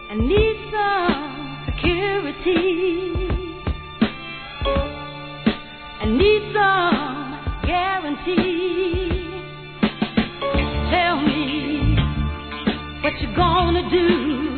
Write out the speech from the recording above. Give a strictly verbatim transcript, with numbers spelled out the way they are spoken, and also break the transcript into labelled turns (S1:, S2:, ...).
S1: I need some security. I need some guarantee. Tell me what you're gonna do.